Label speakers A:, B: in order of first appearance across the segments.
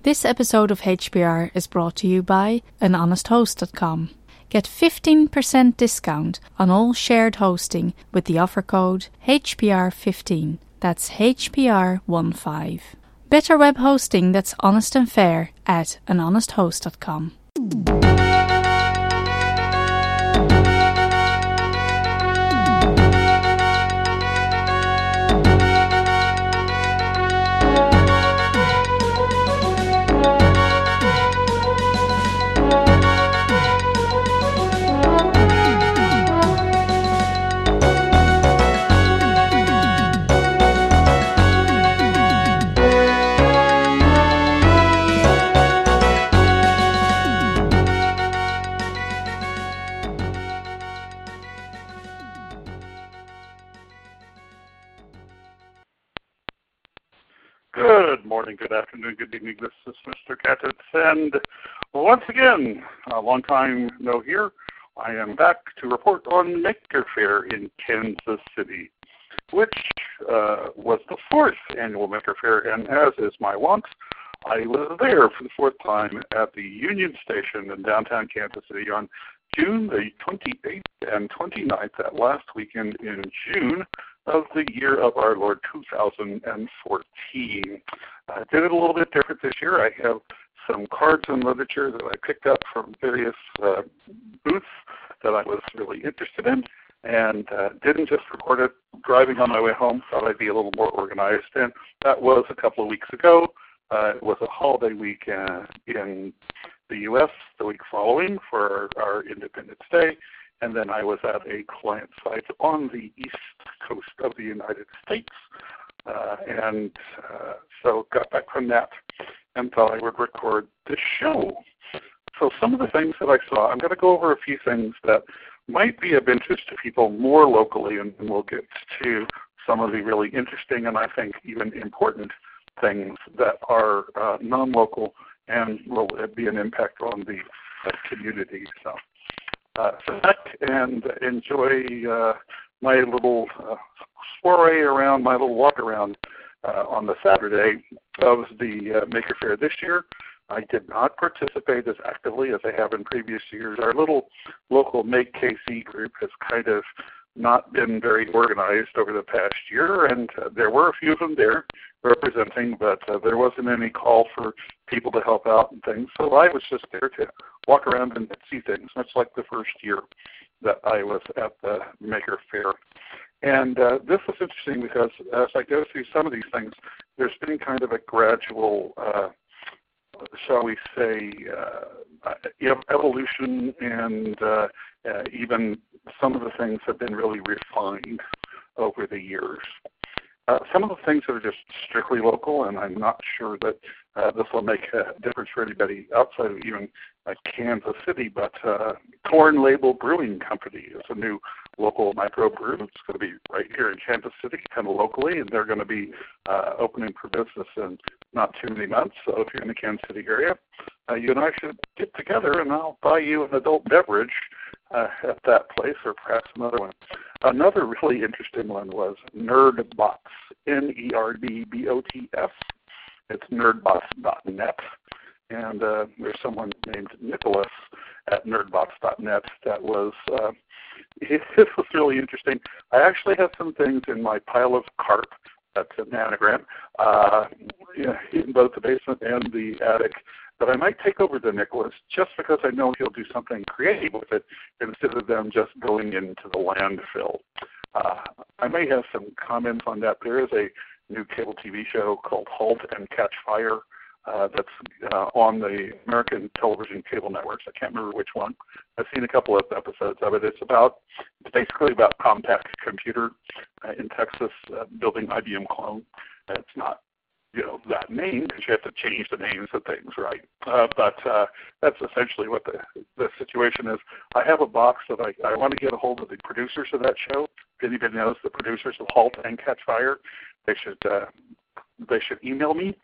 A: This episode of HPR is brought to you by anhonesthost.com. Get 15% discount on all shared hosting with the offer code HPR15. That's HPR15. Better web hosting that's honest and fair at anhonesthost.com.
B: Good morning, good afternoon, good evening. This is Mr. Gadgets, and once again, a long time no here. I am back to report on Maker Faire in Kansas City, which was the fourth annual Maker Faire, and as is my wont, I was there for the fourth time at the Union Station in downtown Kansas City on June the 28th and 29th, that last weekend in June of the year of our Lord 2014. I did it a little bit different this year. I have some cards and literature that I picked up from various booths that I was really interested in, and didn't just record it driving on my way home. Thought I'd be a little more organized, and that was a couple of weeks ago. It was a holiday week in the U.S. the week following for our Independence Day. And then I was at a client site on the east coast of the United States. So got back from that and thought I would record this show. So some of the things that I saw, I'm going to go over a few things that might be of interest to people more locally, and we'll get to some of the really interesting and I think even important things that are non-local and will be an impact on the community. So sit back and enjoy my little soiree around, my little walk around on the Saturday of the Maker Faire this year. I did not participate as actively as I have in previous years. Our little local Make KC group has kind of not been very organized over the past year, and there were a few of them there representing, but there wasn't any call for people to help out and things. So I was just there to walk around and see things, much like the first year that I was at the Maker Faire. And this was interesting because as I go through some of these things, there's been kind of a gradual, shall we say, evolution, and even some of the things have been really refined over the years. Some of the things that are just strictly local, and I'm not sure that this will make a difference for anybody outside of even Kansas City, but Corn Label Brewing Company is a new local microbrew. It's going to be right here in Kansas City, kind of locally, and they're going to be opening for business in not too many months. So if you're in the Kansas City area, you and I should get together, and I'll buy you an adult beverage at that place, or perhaps another one. Another really interesting one was Nerdbots, Nerdbots. It's nerdbots.net. And there's someone named Nicholas at nerdbots.net that was, it was really interesting. I actually have some things in my pile of carp, that's an anagram, in both the basement and the attic, that I might take over to Nicholas just because I know he'll do something creative with it instead of them just going into the landfill. I may have some comments on that. There is a new cable TV show called Halt and Catch Fire that's on the American television cable networks. I can't remember which one. I've seen a couple of episodes of it. It's basically about Compaq Computer in Texas building IBM clone. It's not that name, because you have to change the names of things, right? But that's essentially what the situation is. I have a box that I want to get a hold of the producers of that show. If anybody knows the producers of Halt and Catch Fire, they should email me,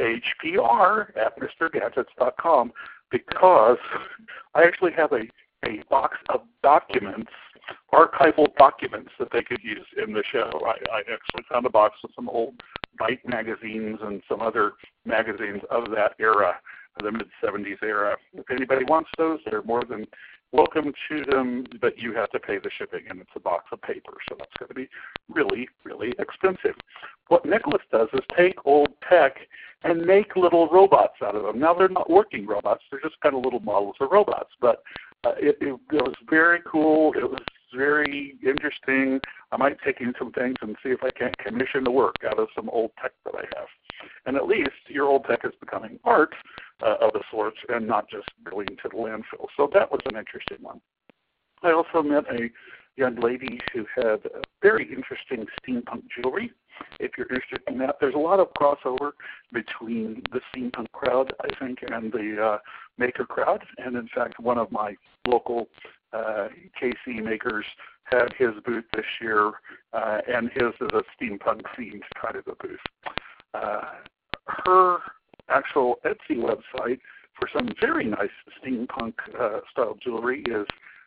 B: hpr@mrgadgets.com, because I actually have a box of documents, archival documents that they could use in the show. I actually found a box with some old Byte magazines and some other magazines of that era, the mid-'70s era. If anybody wants those, they're more than welcome to them, but you have to pay the shipping, and it's a box of paper, so that's going to be really, really expensive. What Nicholas does is take old tech and make little robots out of them. Now, they're not working robots. They're just kind of little models of robots, but it was very cool. It was very interesting. I might take in some things and see if I can't commission the work out of some old tech that I have. And at least your old tech is becoming art of a sort and not just going to the landfill. So that was an interesting one. I also met a young lady who had very interesting steampunk jewelry. If you're interested in that, there's a lot of crossover between the steampunk crowd, I think, and the maker crowd. And in fact, one of my local KC makers had his booth this year, and his is a steampunk themed kind of a booth. Her actual Etsy website for some very nice steampunk style jewelry is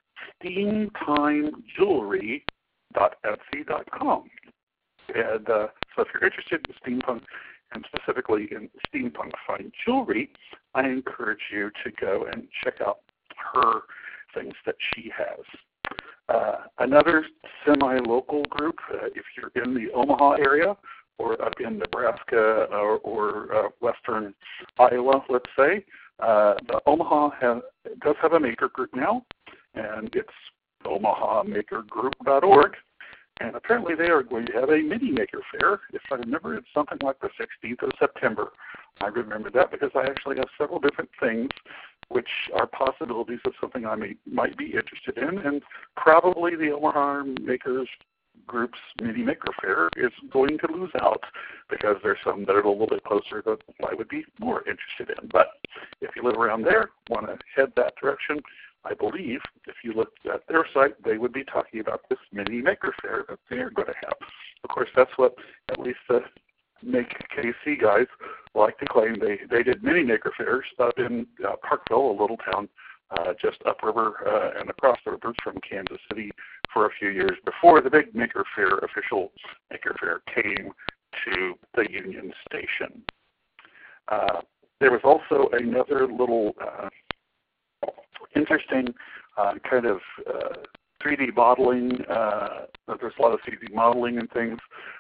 B: steamtimejewelry.etsy.com. And so if you're interested in steampunk, and specifically in steampunk fine jewelry, I encourage you to go and check out her things that she has. Another semi-local group, if you're in the Omaha area or up in Nebraska or western Iowa, let's say, the Omaha does have a maker group now, and it's omahamakergroup.org. And apparently they are going to have a mini maker fair. If I remember, it's something like the 16th of September. I remember that because I actually have several different things which are possibilities of something I might be interested in. And probably the Omaha Makers Group's mini maker fair is going to lose out because there's some that are a little bit closer that I would be more interested in. But if you live around there, want to head that direction, I believe if you looked at their site, they would be talking about this mini maker fair that they're going to have. Of course, that's what at least the Make KC guys like to claim. They did mini maker fairs up in Parkville, a little town just upriver and across the river from Kansas City for a few years before the big maker fair, official maker fair, came to the Union Station. There was also another little interesting kind of 3D modeling. There's a lot of 3D modeling and things.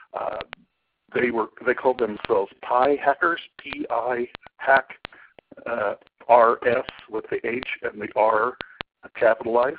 B: They called themselves Pi Hackers, P-I hack R-S with the H and the R capitalized.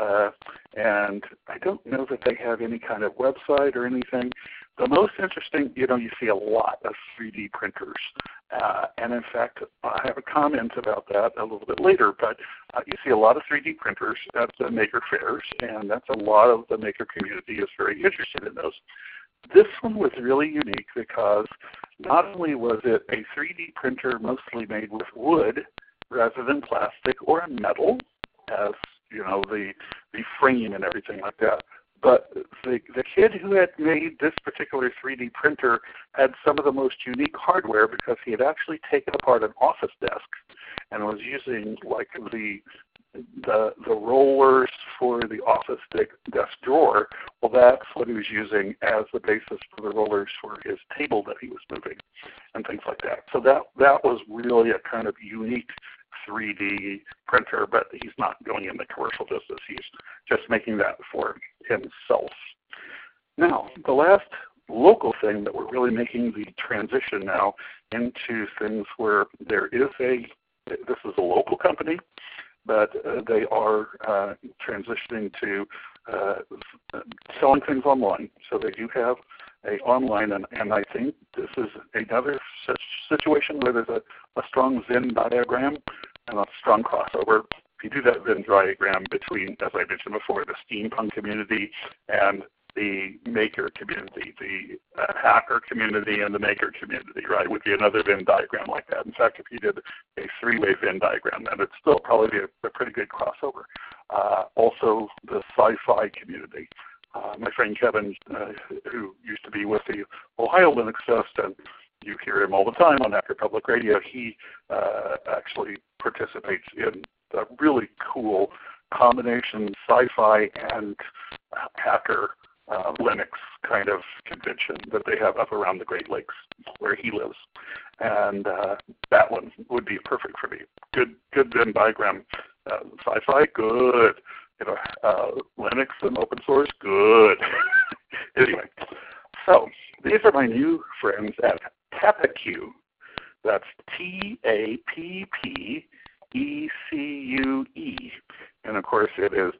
B: And I don't know that they have any kind of website or anything. The most interesting, you see a lot of 3D printers. And in fact, I have a comment about that a little bit later, but you see a lot of 3D printers at the maker fairs, and that's a lot of the maker community is very interested in those. This one was really unique because not only was it a 3D printer mostly made with wood rather than plastic or metal, as the frame and everything like that, but the kid who had made this particular 3D printer had some of the most unique hardware because he had actually taken apart an office desk and was using like the rollers for the office desk drawer. Well, that's what he was using as the basis for the rollers for his table that he was moving and things like that. So that was really a kind of unique 3D printer, but he's not going in the commercial business. He's just making that for himself. Now, the last local thing that we're really making the transition now into things where there is this is a local company, but they are transitioning to selling things online. So they do have a online, and I think this is another such situation where there's a strong Venn diagram and a strong crossover. If you do that Venn diagram between, as I mentioned before, the steampunk community and the maker community, the hacker community and the maker community, right, would be another Venn diagram like that. In fact, if you did a three-way Venn diagram, then it'd still probably be a pretty good crossover. Also, the sci-fi community. My friend Kevin, who used to be with the Ohio Linux Fest, and you hear him all the time on Hacker Public Radio, he actually participates in a really cool combination sci-fi and hacker Linux kind of convention that they have up around the Great Lakes where he lives. And that one would be perfect for me. Good Venn diagram. Sci-fi, good. Linux and open source, good. Anyway, so these are my new friends at Tappecue. That's TAPPECUE. And of course it is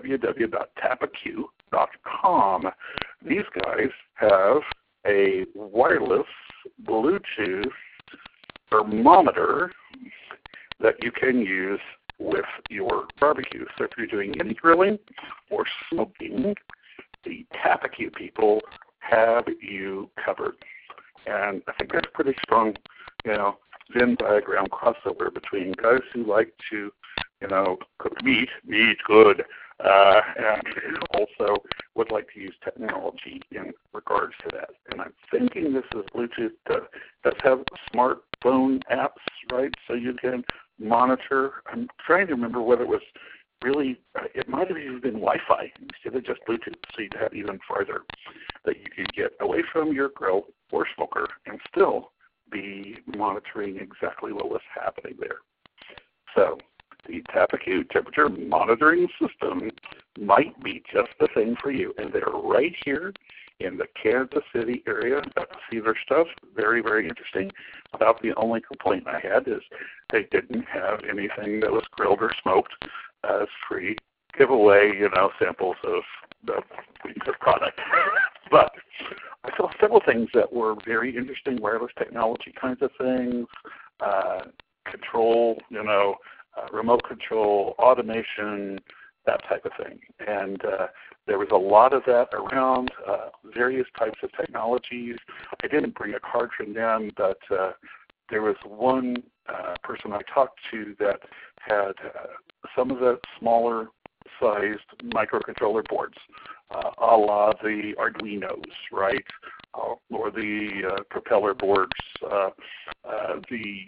B: www.tappecue.com. These guys have a wireless Bluetooth thermometer that you can use with your barbecue. So if you're doing any grilling or smoking, the Tappecue people have you covered. And I think that's pretty strong, Venn diagram crossover between guys who like to, cook meat good, and also would like to use technology in regards to that. And I'm thinking this is Bluetooth does have smartphone apps, right? So you can monitor. I'm trying to remember whether it was really, it might have even been Wi-Fi instead of just Bluetooth, so you'd have even farther that you could get away from your grill or smoker and still be monitoring exactly what was happening there. So the Tappecue temperature monitoring system might be just the thing for you. And they're right here in the Kansas City area. Got to see their stuff. Very, very interesting. About the only complaint I had is they didn't have anything that was grilled or smoked as free giveaway, samples of the product. But I saw several things that were very interesting, wireless technology kinds of things, control, remote control, automation, that type of thing. And there was a lot of that around, various types of technologies. I didn't bring a card from them, but there was one person I talked to that had some of the smaller sized microcontroller boards, a la the Arduinos, right, or the propeller boards, the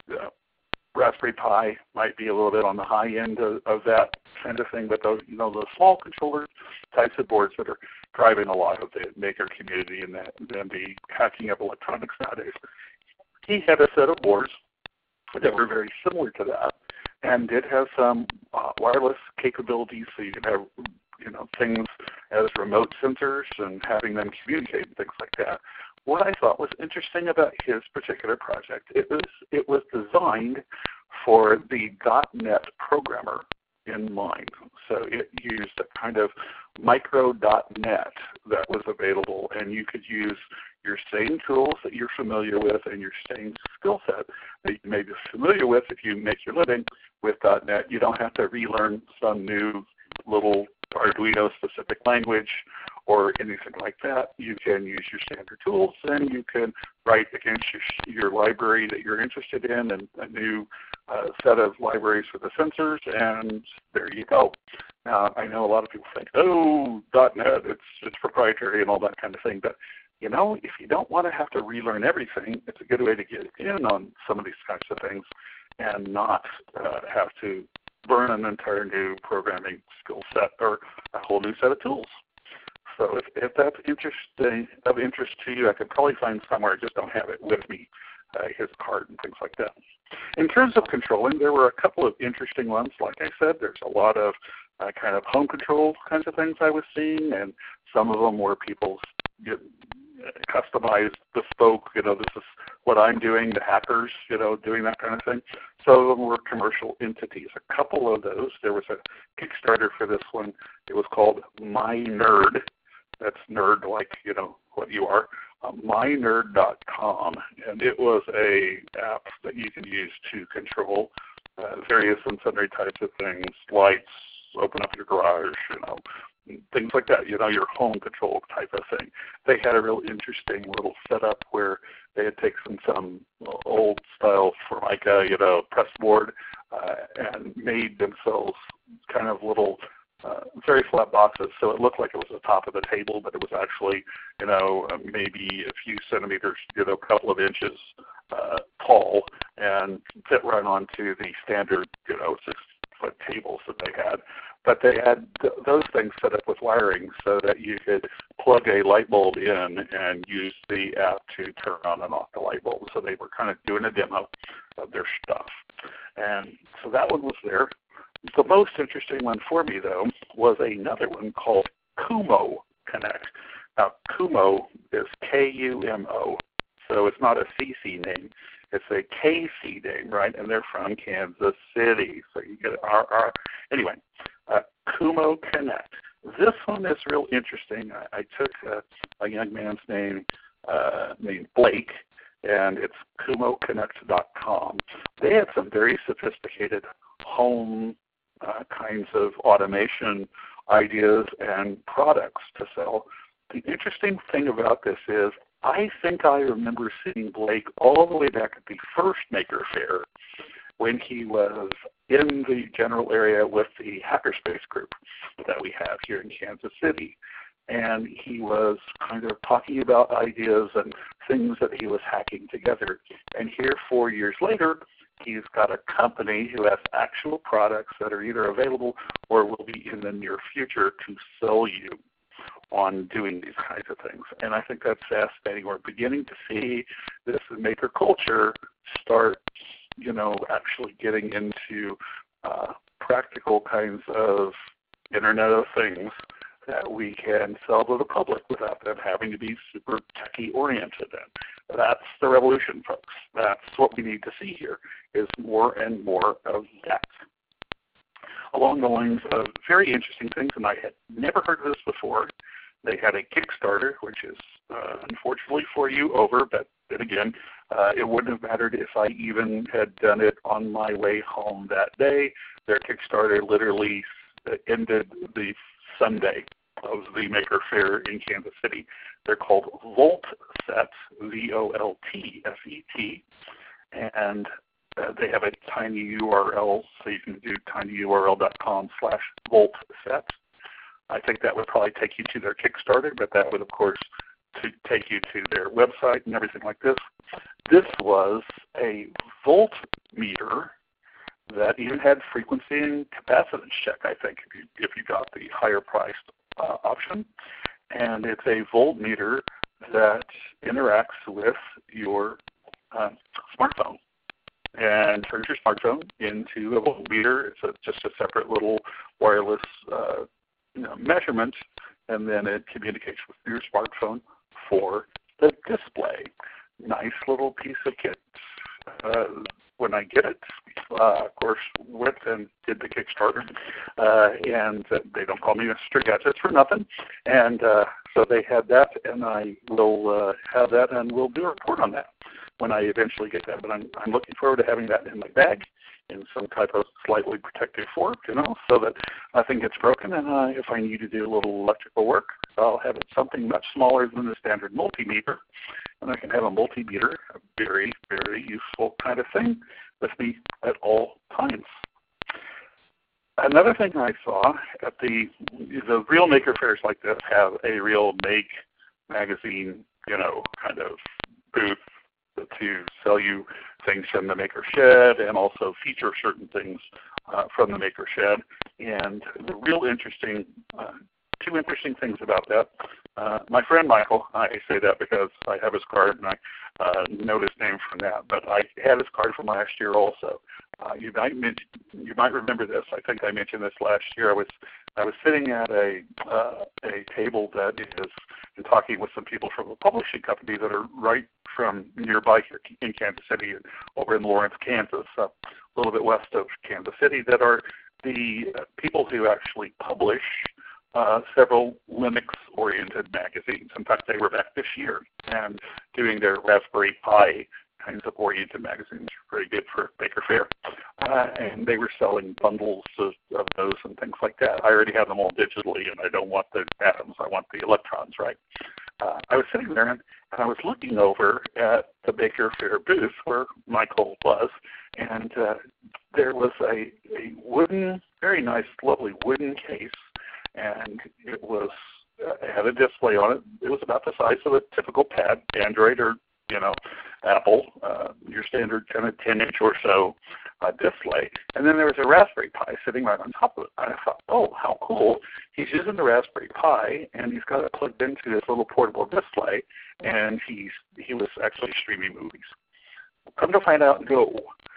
B: Raspberry Pi might be a little bit on the high end of that kind of thing, but those, the small controller types of boards that are driving a lot of the maker community and the hacking of electronics nowadays. He had a set of boards that were very similar to that and did have some wireless capabilities, so you could have things as remote sensors and having them communicate and things like that. What I thought was interesting about his particular project, it was designed for the .NET programmer in mind. So it used a kind of micro .NET that was available, and you could use your same tools that you're familiar with and your same skill set that you may be familiar with if you make your living with .NET. You don't have to relearn some new little Arduino-specific language or anything like that. You can use your standard tools, and you can write against your library that you're interested in and a new set of libraries for the sensors, and there you go. Now, I know a lot of people think, .NET, it's proprietary and all that kind of thing, but if you don't want to have to relearn everything, it's a good way to get in on some of these kinds of things and not have to learn an entire new programming skill set or a whole new set of tools. So if that's of interest to you, I could probably find somewhere. I just don't have it with me, his card and things like that. In terms of controlling, there were a couple of interesting ones. Like I said, there's a lot of kind of home control kinds of things I was seeing, and some of them were people get customized, bespoke, this is what I'm doing, the hackers, doing that kind of thing. Some of them were commercial entities. A couple of those, there was a Kickstarter for this one. It was called My Nerd. That's nerd like, what you are, mynerd.com. And it was a app that you can use to control various and sundry types of things, lights, open up your garage, things like that, your home control type of thing. They had a real interesting little setup where they had taken some old style Formica, press board, and made themselves kind of little very flat boxes. So it looked like it was the top of the table, but it was actually, maybe a few centimeters, a couple of inches tall, and fit right onto the standard, 8-foot tables that they had. But they had those things set up with wiring so that you could plug a light bulb in and use the app to turn on and off the light bulb. So they were kind of doing a demo of their stuff. And so that one was there. The most interesting one for me, though, was another one called Kumo Connect. Now, Kumo is Kumo, so it's not a CC name. It's a KC name, right? And they're from Kansas City, so you get RR. Anyway, Kumo Connect. This one is real interesting. I took a young man's name named Blake, and it's kumoconnect.com. They had some very sophisticated home kinds of automation ideas and products to sell. The interesting thing about this is I think I remember seeing Blake all the way back at the first Maker Faire when he was in the general area with the Hackerspace group that we have here in Kansas City. And he was kind of talking about ideas and things that he was hacking together. And here 4 years later, he's got a company who has actual products that are either available or will be in the near future to sell you on doing these kinds of things. And I think that's fascinating. We're beginning to see this maker culture start, actually getting into practical kinds of Internet of Things that we can sell to the public without them having to be super techie oriented. And that's the revolution, folks. That's what we need to see here, is more and more of that. Along the lines of very interesting things, and I had never heard of this before, they had a Kickstarter, which is unfortunately for you over, but then again, it wouldn't have mattered if I even had done it on my way home that day. Their Kickstarter literally ended the Sunday of the Maker Faire in Kansas City. They're called VoltSet, VoltSet, and they have a tiny URL, so you can do tinyurl.com/VoltSet. I think that would probably take you to their Kickstarter, but that would, of course, take you to their website and everything like this. This was a voltmeter that even had frequency and capacitance check, I think, if you got the higher priced option. And it's a voltmeter that interacts with your smartphone and turns your smartphone into a voltmeter. It's just a separate little wireless measurement, and then it communicates with your smartphone for the display. Nice little piece of kit. When I get it, of course, went and did the Kickstarter, and they don't call me Mr. Gadgets for nothing. And so they had that, and I will have that, and we'll do a report on that when I eventually get that. But I'm looking forward to having that in my bag in some type of slightly protective fork, so that nothing gets broken. And if I need to do a little electrical work, I'll have it something much smaller than the standard multimeter. And I can have a multimeter, a very, very useful kind of thing, with me at all times. Another thing I saw at the real Maker Fairs like this have a real Make magazine, kind of booth to sell you things from the Maker Shed and also feature certain things from the Maker Shed. And the real interesting, two interesting things about that. My friend Michael, I say that because I have his card and I know his name from that, but I had his card from last year also. You might remember this. I think I mentioned this last year. I was sitting at a table that is and talking with some people from a publishing company that are right from nearby here in Kansas City, over in Lawrence, Kansas, a little bit west of Kansas City, that are the people who actually publish several Linux-oriented magazines. In fact, they were back this year and doing their Raspberry Pi kinds of oriented magazines, very good for Maker Faire. And they were selling bundles of those and things like that. I already have them all digitally, and I don't want the atoms. I want the electrons, right? I was sitting there, and I was looking over at the Maker Faire booth where Michael was, and there was a wooden, very nice, lovely wooden case, and it had a display on it. It was about the size of a typical pad, Android or Apple, your standard kind of 10-inch or so display. And then there was a Raspberry Pi sitting right on top of it. I thought, oh, how cool. He's using the Raspberry Pi, and he's got it plugged into this little portable display, and he was actually streaming movies. Come to find out, no.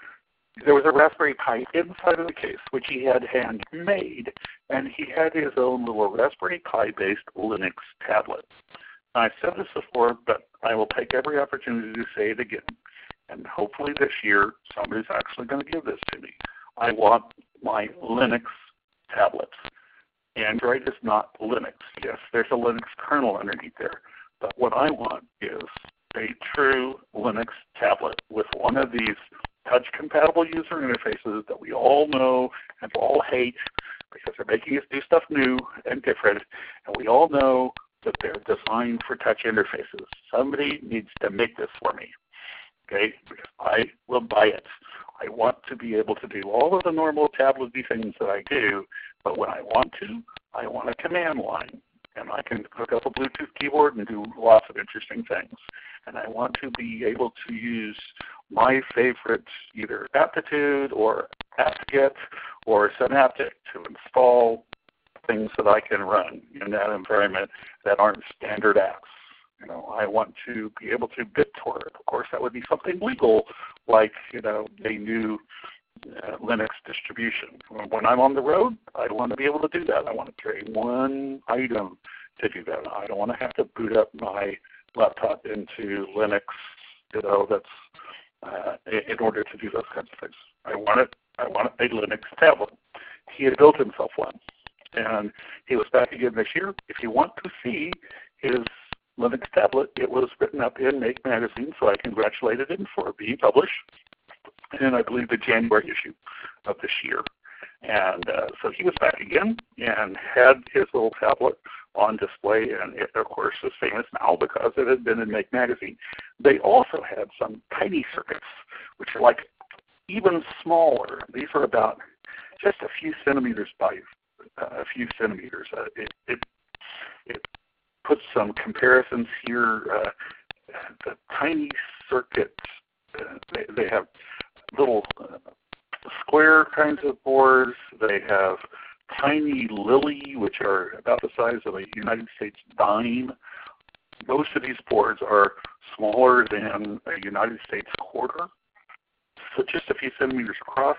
B: There was a Raspberry Pi inside of the case, which he had handmade, and he had his own little Raspberry Pi-based Linux tablet. I've said this before, but I will take every opportunity to say it again. And hopefully this year, somebody's actually going to give this to me. I want my Linux tablets. Android is not Linux. Yes, there's a Linux kernel underneath there. But what I want is a true Linux tablet with one of these touch-compatible user interfaces that we all know and all hate because they're making us do stuff new and different. And we all know that they're designed for touch interfaces. Somebody needs to make this for me, okay? Because I will buy it. I want to be able to do all of the normal tablet-y things that I do, but when I want to, I want a command line. And I can hook up a Bluetooth keyboard and do lots of interesting things. And I want to be able to use my favorite either Aptitude or apt-get or Synaptic to install things that I can run in that environment that aren't standard apps. You know, I want to be able to BitTorrent. Of course, that would be something legal, like, you know, a new Linux distribution. When I'm on the road, I want to be able to do that. I want to carry one item to do that. I don't want to have to boot up my laptop into Linux, you know, that's in order to do those kinds of things. I want a Linux tablet. He had built himself one, and he was back again this year. If you want to see his Linux tablet, it was written up in Make Magazine, so I congratulated him for being published in, I believe, the January issue of this year. And so he was back again and had his little tablet on display, and it, of course, is famous now because it had been in Make Magazine. They also had some tiny circuits, which are like even smaller. These are about just a few centimeters by a few centimeters. It puts some comparisons here. The tiny circuits, they have little square kinds of boards. They have tiny Lily, which are about the size of a United States dime. Most of these boards are smaller than a United States quarter, so just a few centimeters across.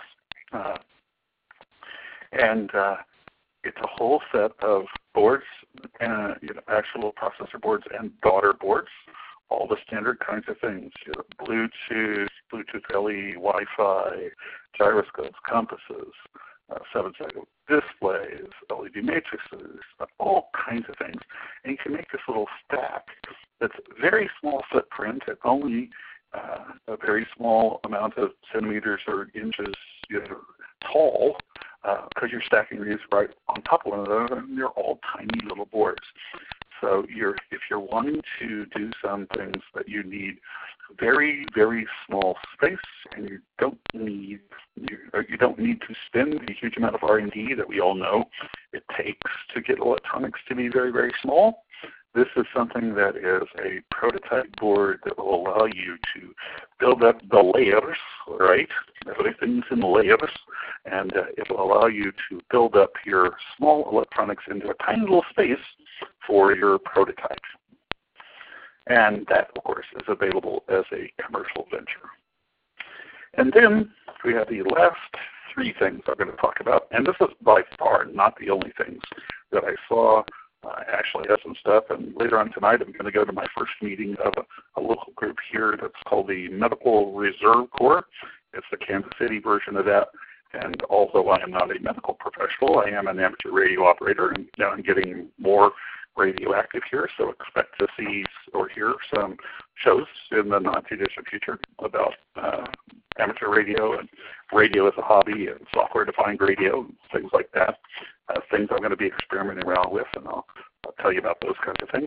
B: And it's a whole set of boards, actual processor boards and daughter boards, all the standard kinds of things, Bluetooth, Bluetooth LE, Wi-Fi, gyroscopes, compasses, 7-second displays, LED matrices, all kinds of things. And you can make this little stack that's very small footprint at only a very small amount of centimeters or inches tall, because you're stacking these right on top of one another, and they're all tiny little boards. So if you're wanting to do some things that you need very, very small space, and you don't need to spend a huge amount of R&D that we all know it takes to get electronics to be very, very small, this is something that is a prototype board that will allow you to build up the layers, right? Everything's in layers, and it will allow you to build up your small electronics into a tiny little space for your prototype. And that, of course, is available as a commercial venture. And then we have the last three things I'm going to talk about, and this is by far not the only things that I saw. I actually have some stuff, and later on tonight I'm going to go to my first meeting of a local group here that's called the Medical Reserve Corps. It's the Kansas City version of that, and although I am not a medical professional, I am an amateur radio operator, and now I'm getting more radioactive here, so expect to see or hear some shows in the not-too-distant future about amateur radio and radio as a hobby and software-defined radio and things like that. Things I'm going to be experimenting around with, and I'll tell you about those kinds of things.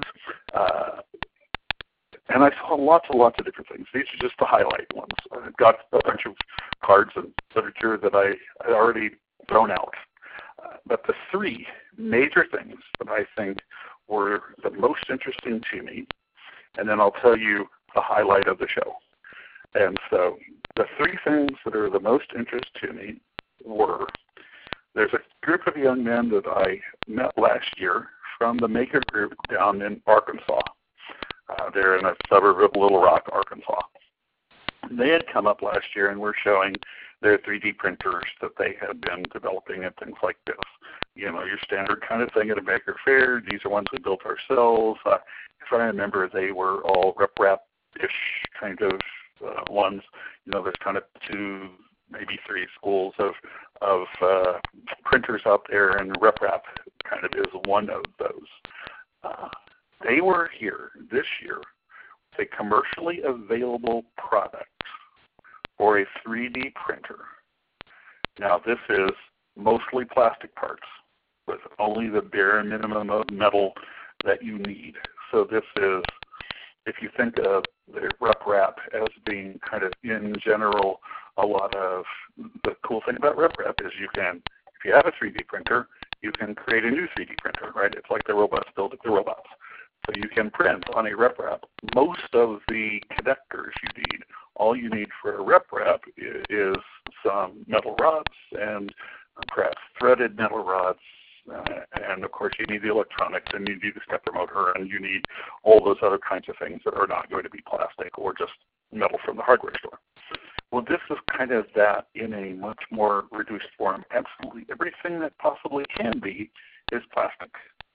B: And I saw lots and lots of different things. These are just the highlight ones. I've got a bunch of cards and literature that I had already thrown out. But the three major things that I think were the most interesting to me, and then I'll tell you the highlight of the show. And so the three things that are the most interest to me were, there's a group of young men that I met last year from the Maker Group down in Arkansas. They're in a suburb of Little Rock, Arkansas. They had come up last year and were showing their 3D printers that they had been developing and things like this. You know, your standard kind of thing at a Maker Faire. These are ones we built ourselves. If I remember, they were all RepRap-ish kind of ones. You know, there's kind of 2, maybe 3 schools of printers out there, and RepRap kind of is one of those. They were here this year with a commercially available product for a 3D printer. Now, this is mostly plastic parts with only the bare minimum of metal that you need. So this is, if you think of the RepRap as being kind of in general, a lot of the cool thing about RepRap is you can, if you have a 3D printer, you can create a new 3D printer, right? It's like the robots build the robots. So you can print on a RepRap most of the connectors you need. All you need for a RepRap is some metal rods and perhaps threaded metal rods. And of course you need the electronics, and you need the stepper motor, and you need all those other kinds of things that are not going to be plastic or just metal from the hardware store. Well, this is kind of that in a much more reduced form. Absolutely everything that possibly can be is plastic.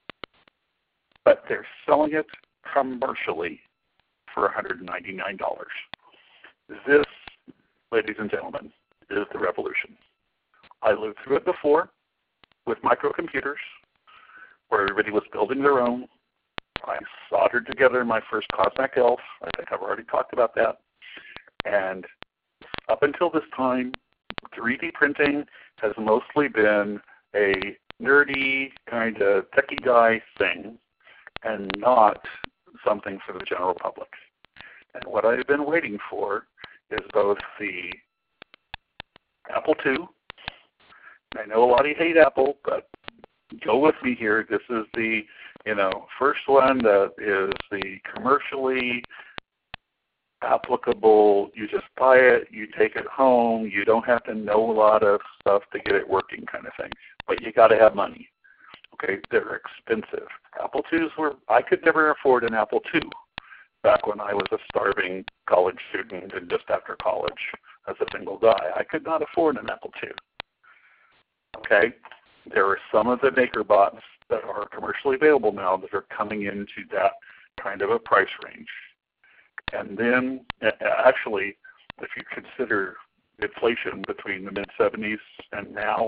B: But they're selling it commercially for $199. This, ladies and gentlemen, is the revolution. I lived through it before with microcomputers, where everybody was building their own. I soldered together my first Cosmic Elf. I think I've already talked about that. And up until this time, 3D printing has mostly been a nerdy kind of techie guy thing and not something for the general public. And what I've been waiting for is both the Apple II. I know a lot of you hate Apple, but go with me here. This is the, first one that is the commercially applicable. You just buy it, you take it home, you don't have to know a lot of stuff to get it working kind of thing. But you got to have money. Okay, they're expensive. Apple IIs I could never afford an Apple II back when I was a starving college student and just after college as a single guy. I could not afford an Apple II. Okay, there are some of the MakerBots that are commercially available now that are coming into that kind of a price range. And then, actually, if you consider inflation between the mid-'70s and now,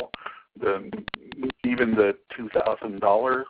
B: even the $2,000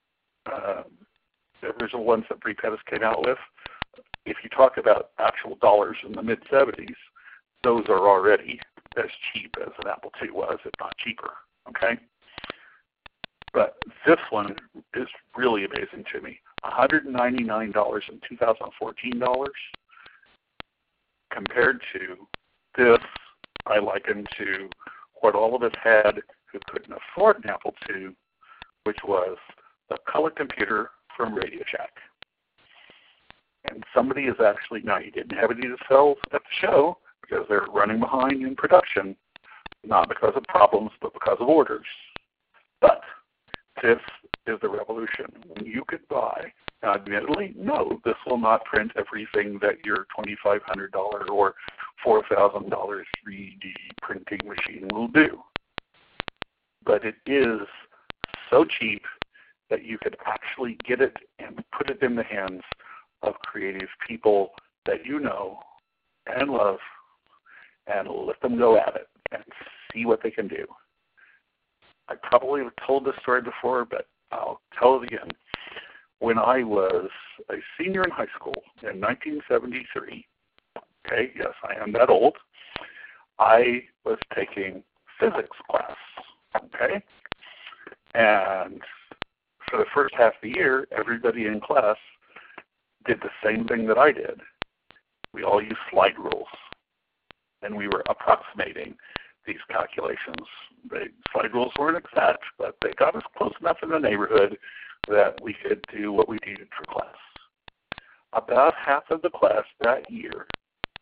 B: original ones that Pre-Pettis came out with, if you talk about actual dollars in the mid-'70s, those are already as cheap as an Apple II was, if not cheaper, okay? But this one is really amazing to me. $199 in 2014 dollars compared to this, I liken to what all of us had who couldn't afford an Apple II, which was a color computer from Radio Shack. And somebody is actually, now you didn't have any to sell at the show because they're running behind in production, not because of problems, but because of orders. But this is the revolution. When you could buy, now admittedly, no, this will not print everything that your $2,500 or $4,000 3D printing machine will do. But it is so cheap that you could actually get it and put it in the hands of creative people that you know and love, and let them go at it and see what they can do. I probably have told this story before, but I'll tell it again. When I was a senior in high school in 1973, okay, yes, I am that old, I was taking physics class, okay? And for the first half of the year, everybody in class did the same thing that I did. We all used slide rules, and we were approximating these calculations. The slide rules weren't exact, but they got us close enough in the neighborhood that we could do what we needed for class. About half of the class that year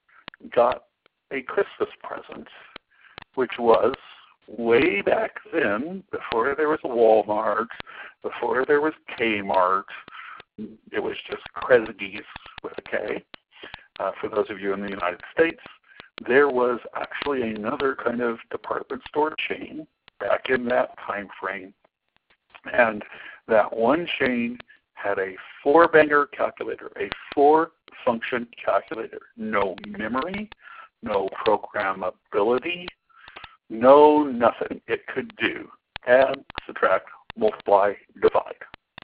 B: got a Christmas present, which was way back then, before there was a Walmart, before there was Kmart. It was just Kresge's with a K. For those of you in the United States, there was actually another kind of department store chain back in that time frame. And that one chain had a 4-banger calculator, a 4-function calculator. No memory, no programmability, no nothing. It could do add, subtract, multiply, divide.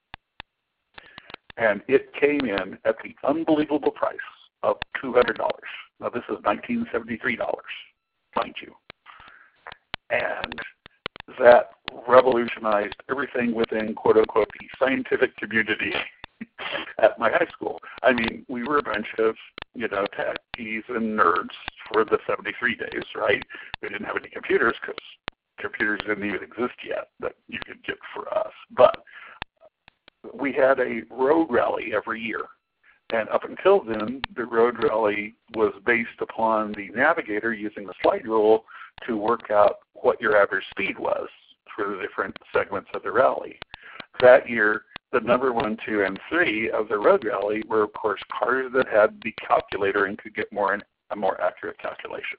B: And it came in at the unbelievable price of $200. Now this is $1973, mind you. And that revolutionized everything within, quote unquote, the scientific community at my high school. I mean, we were a bunch of, techies and nerds for the 73 days, right? We didn't have any computers because computers didn't even exist yet that you could get for us. But we had a road rally every year. And up until then, the road rally was based upon the navigator using the slide rule to work out what your average speed was for the different segments of the rally. That year, the number 1, 2, and 3 of the road rally were, of course, cars that had the calculator and could get a more accurate calculation.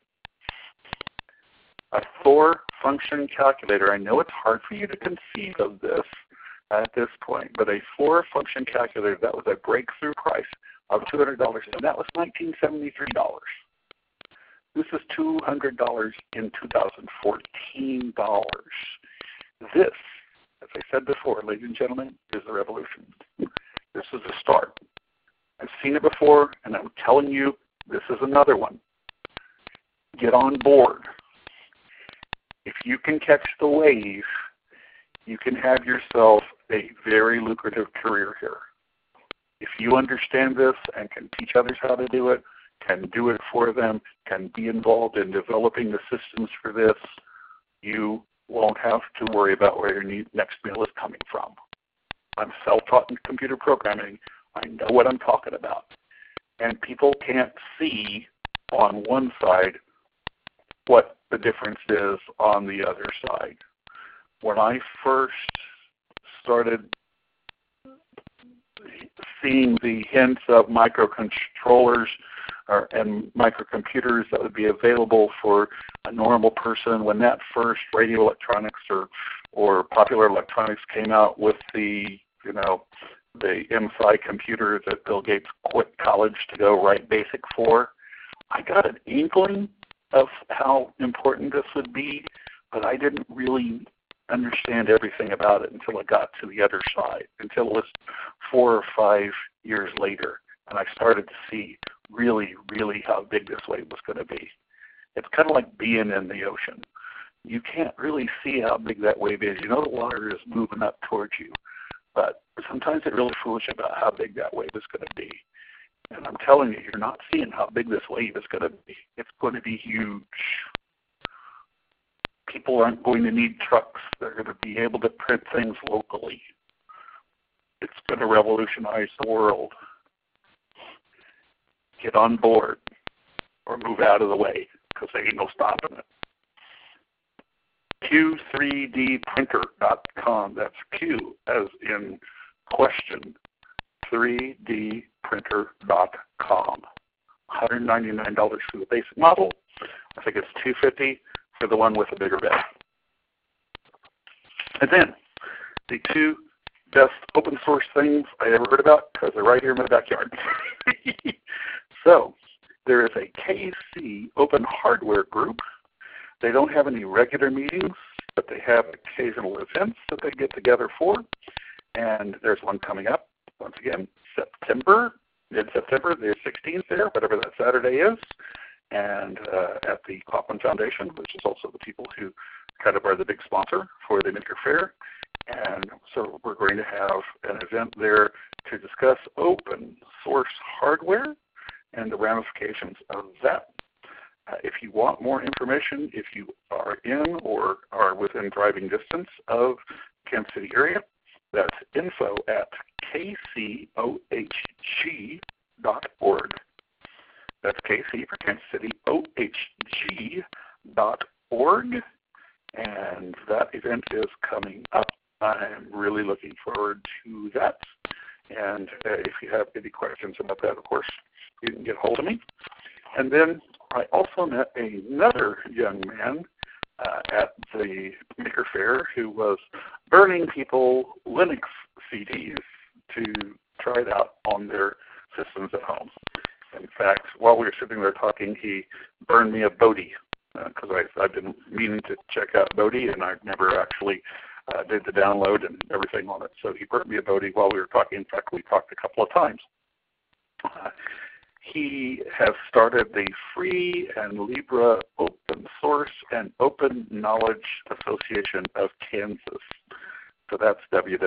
B: A 4-function calculator. I know it's hard for you to conceive of this at this point, but a 4-function calculator, that was a breakthrough price of $200, and that was $1973. This is $200 in 2014 dollars. This, as I said before, ladies and gentlemen, is the revolution. This is a start. I've seen it before, and I'm telling you, this is another one. Get on board. If you can catch the wave, you can have yourself a very lucrative career here. If you understand this and can teach others how to do it, can do it for them, can be involved in developing the systems for this, you won't have to worry about where your next meal is coming from. I'm self-taught in computer programming. I know what I'm talking about. And people can't see on one side what the difference is on the other side. When I first started seeing the hints of microcontrollers and microcomputers that would be available for a normal person, when that first radio electronics or popular electronics came out with the MSI computer that Bill Gates quit college to go write BASIC for, I got an inkling of how important this would be, but I didn't really understand everything about it until I got to the other side, until it was 4 or 5 years later, and I started to see really, really how big this wave was going to be. It's kind of like being in the ocean. You can't really see how big that wave is. You know the water is moving up towards you, but sometimes it's really foolish about how big that wave is going to be. And I'm telling you, you're not seeing how big this wave is going to be. It's going to be huge. People aren't going to need trucks. They're going to be able to print things locally. It's going to revolutionize the world. Get on board or move out of the way because there ain't no stopping it. Q3dprinter.com. That's Q as in question, 3dprinter.com. $199 for the basic model. I think it's $250 for the one with a bigger bed. And then the 2 best open source things I ever heard about, because they're right here in my backyard. So there is a KC Open Hardware group. They don't have any regular meetings, but they have occasional events that they get together for. And there's one coming up, once again, mid-September, the 16th there, whatever that Saturday is, and at the Kauffman Foundation, which is also the people who kind of are the big sponsor for the Maker Faire. And so we're going to have an event there to discuss open source hardware and the ramifications of that. If you want more information, if you are in or are within driving distance of Kansas City area, that's info@kcohg.org. That's KC for Kansas City, OHG.org. And that event is coming up. I'm really looking forward to that. And if you have any questions about that, of course, you can get hold of me. And then I also met another young man at the Maker Faire who was burning people Linux CDs to try it out on their systems at home. In fact, while we were sitting there talking, he burned me a Bodhi because I've been meaning to check out Bodhi, and I've never actually did the download and everything on it. So he burned me a Bodhi while we were talking. In fact, we talked a couple of times. He has started the Free and Libre Open Source and Open Knowledge Association of Kansas. So that's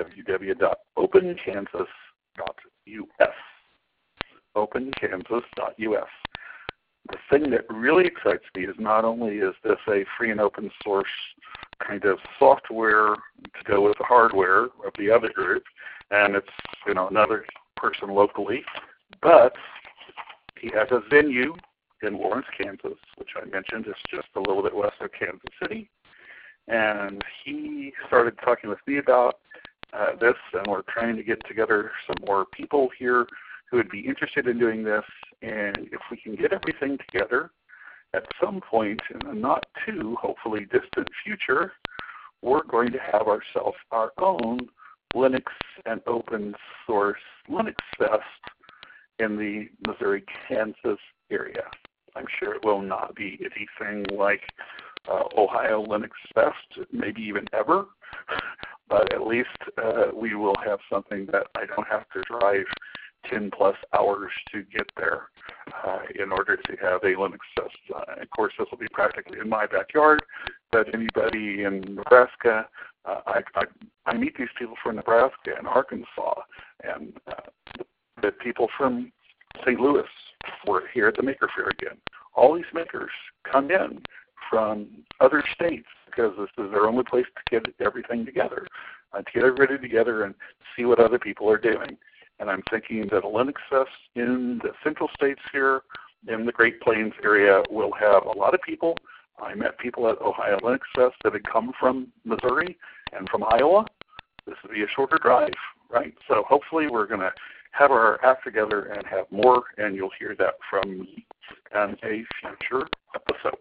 B: www.openkansas.us. openkansas.us. The thing that really excites me is not only is this a free and open source kind of software to go with the hardware of the other group, and it's another person locally, but he has a venue in Lawrence, Kansas, which I mentioned is just a little bit west of Kansas City. And he started talking with me about this, and we're trying to get together some more people here who would be interested in doing this. And if we can get everything together at some point in the not too, hopefully, distant future, we're going to have ourselves our own Linux and open source Linux Fest in the Missouri-Kansas area. I'm sure it will not be anything like Ohio Linux Fest, maybe even ever, but at least we will have something that I don't have to drive 10 plus hours to get there in order to have a Linux Fest. Of course, this will be practically in my backyard, but anybody in Nebraska, I meet these people from Nebraska and Arkansas, and the people from St. Louis were here at the Maker Faire again. All these makers come in from other states because this is their only place to get everything together, to get everybody together and see what other people are doing. And I'm thinking that a Linux Fest in the central states here in the Great Plains area will have a lot of people. I met people at Ohio Linux Fest that had come from Missouri and from Iowa. This will be a shorter drive, right? So hopefully we're going to have our act together and have more, and you'll hear that from me in a future episode.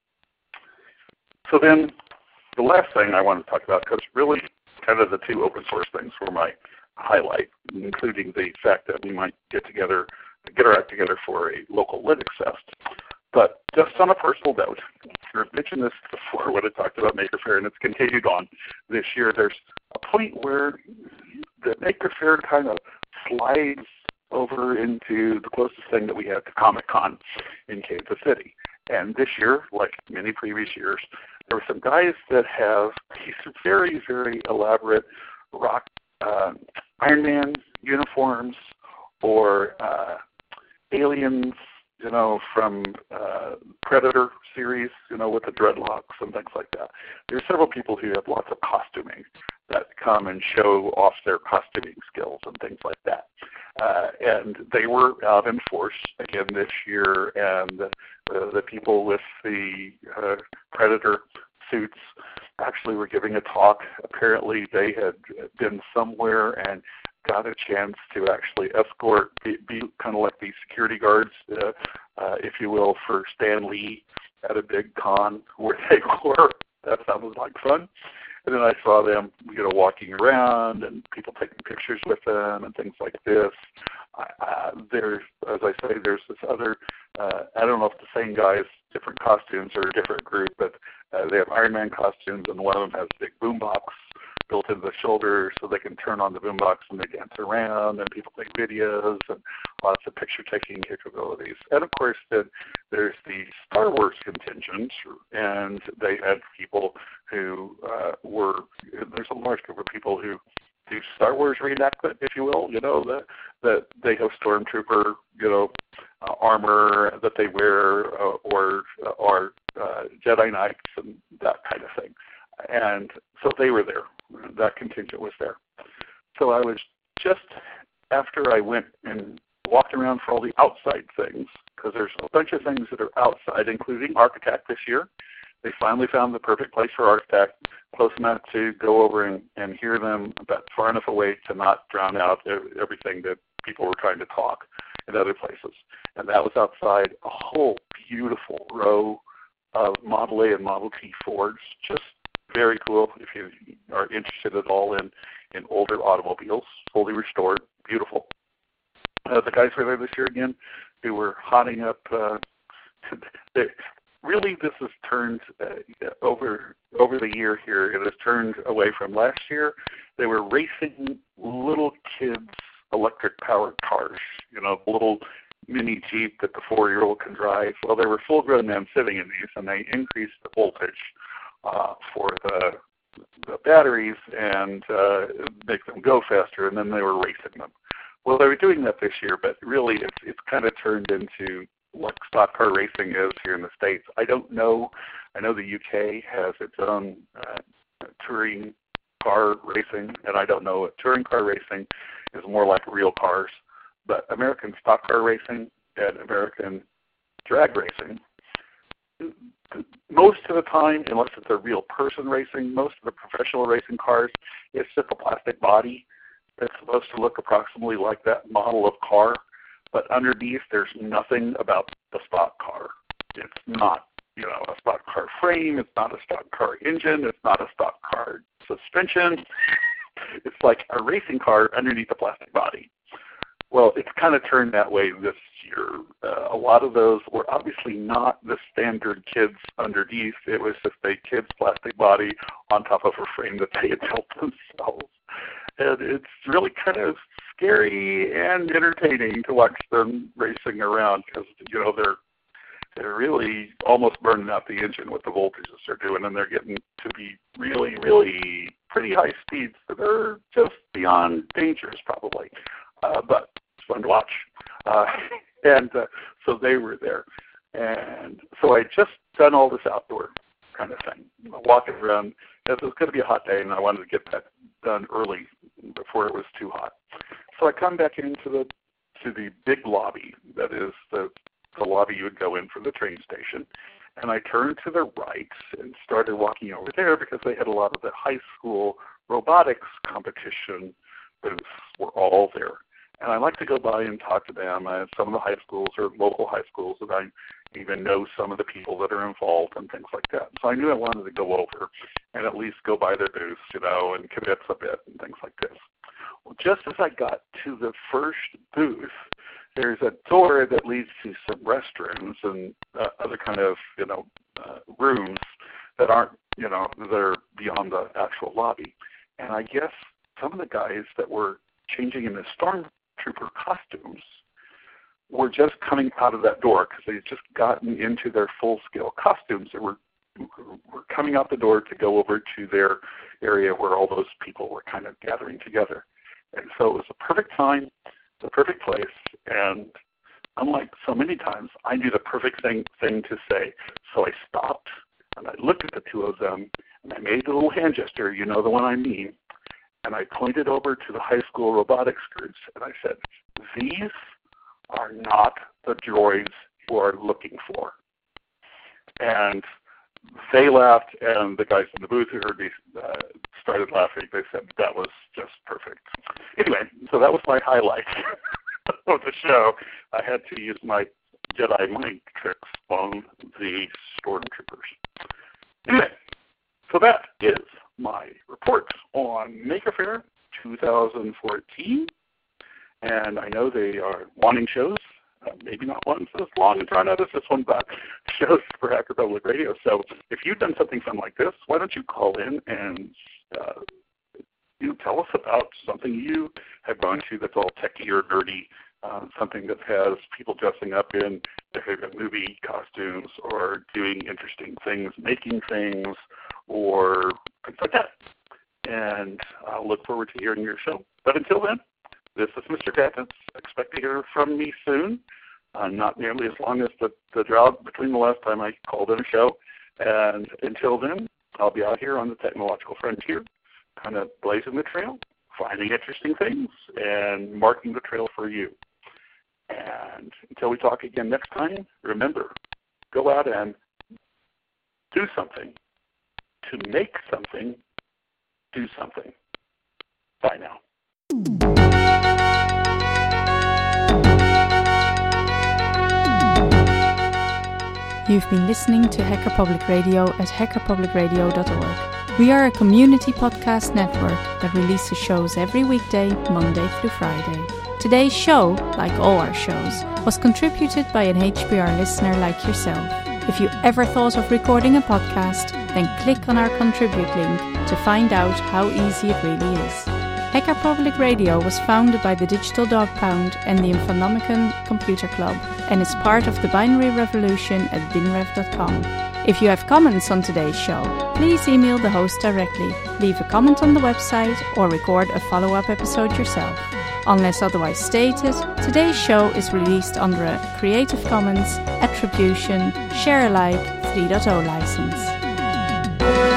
B: So then the last thing I want to talk about, because really kind of the two open source things were my highlight, including the fact that we might get our act together for a local Linux Fest. But just on a personal note, I've mentioned this before when I talked about Maker Faire, and it's continued on this year. There's a point where the Maker Faire kind of slides over into the closest thing that we have to Comic-Con in Kansas City. And this year, like many previous years, there were some guys that have these very, very elaborate rock Iron Man uniforms or aliens, from Predator series, with the dreadlocks and things like that. There are several people who have lots of costuming that come and show off their costuming skills and things like that. And they were out in force again this year, and the people with the Predator suits actually were giving a talk. Apparently they had been somewhere and got a chance to actually escort, be kind of like the security guards, if you will, for Stan Lee at a big con where they were. That sounded like fun. And then I saw them, walking around and people taking pictures with them and things like this. There's, as I say, there's this other, I don't know if the same guys, different costumes or a different group, but they have Iron Man costumes, and one of them has a big boombox built into the shoulder so they can turn on the boombox and they dance around, and people take videos and lots of picture-taking capabilities. And, of course, then there's the Star Wars contingent, and they had people who there's a large group of people who do Star Wars reenactment, if you will, that they have stormtrooper, armor that they wear, or Jedi Knights and that kind of thing. And so they were there. That contingent was there. So I was just after I went and walking around for all the outside things, because there's a bunch of things that are outside, including Architect this year. They finally found the perfect place for Architect, close enough to go over and hear them, but far enough away to not drown out everything that people were trying to talk in other places. And that was outside a whole beautiful row of Model A and Model T Fords, just very cool if you are interested at all in older automobiles, fully restored, beautiful. The guys were there this year again who were hotting up. Really, this has turned over the year here. It has turned away from last year. They were racing little kids' electric-powered cars, the little mini Jeep that the 4-year-old can drive. Well, there were full-grown men sitting in these, and they increased the voltage for the batteries and make them go faster, and then they were racing them. Well, they were doing that this year, but really it's kind of turned into what stock car racing is here in the States. I don't know. I know the UK has its own touring car racing, and I don't know. Touring car racing is more like real cars, but American stock car racing and American drag racing, most of the time, unless it's a real person racing, most of the professional racing cars, it's just a plastic body that's supposed to look approximately like that model of car. But underneath, there's nothing about the stock car. It's not, a stock car frame. It's not a stock car engine. It's not a stock car suspension. It's like a racing car underneath a plastic body. Well, it's kind of turned that way this year. A lot of those were obviously not the standard kids underneath. It was just a kid's plastic body on top of a frame that they had built themselves. And it's really kind of scary and entertaining to watch them racing around because, they're really almost burning out the engine with the voltages they're doing, and they're getting to be really, really pretty high speeds that are just beyond dangerous probably. But it's fun to watch. So they were there. And so I just done all this outdoor kind of thing, walking around. It was going to be a hot day, and I wanted to get that done early before it was too hot. So I come back into the big lobby that is the lobby you would go in for the train station, and I turned to the right and started walking over there because they had a lot of the high school robotics competition booths were all there. And I like to go by and talk to them. Some of the high schools or local high schools that I even know some of the people that are involved and things like that. So I knew I wanted to go over and at least go by their booths, and convince a bit and things like this. Well, just as I got to the first booth, there's a door that leads to some restrooms and other kind of, rooms that aren't, they're beyond the actual lobby. And I guess some of the guys that were changing in the stormtrooper costumes were just coming out of that door because they had just gotten into their full-scale costumes. They were coming out the door to go over to their area where all those people were kind of gathering together. And so it was the perfect time, the perfect place, and unlike so many times, I knew the perfect thing to say. So I stopped, and I looked at the two of them, and I made a little hand gesture, the one I mean, and I pointed over to the high school robotics groups, and I said, these are not the droids you are looking for. And they laughed, and the guys in the booth who heard me started laughing. They said that was just perfect. Anyway, so that was my highlight of the show. I had to use my Jedi mind tricks on the stormtroopers. Anyway, so that is my report on Maker Faire 2014. And I know they are wanting shows, maybe not ones as long and drawn out as this one, but shows for Hacker Public Radio. So if you've done something fun like this, why don't you call in and tell us about something you have gone to that's all techie or nerdy, something that has people dressing up in their favorite movie costumes or doing interesting things, making things, or things like that. And I'll look forward to hearing your show. But until then, this is Mr. Gaddis. Expect to hear from me soon. Not nearly as long as the drought between the last time I called in a show. And until then, I'll be out here on the technological frontier, kind of blazing the trail, finding interesting things, and marking the trail for you. And until we talk again next time, remember, go out and do something. To make something, do something. Bye now.
A: You've been listening to Hacker Public Radio at hackerpublicradio.org. We are a community podcast network that releases shows every weekday, Monday through Friday. Today's show, like all our shows, was contributed by an HPR listener like yourself. If you ever thought of recording a podcast, then click on our contribute link to find out how easy it really is. Hacker Public Radio was founded by the Digital Dog Pound and the Infonomicon Computer Club and is part of the binary revolution at binrev.com. If you have comments on today's show, please email the host directly, leave a comment on the website, or record a follow-up episode yourself. Unless otherwise stated, today's show is released under a Creative Commons Attribution Share Alike 3.0 license.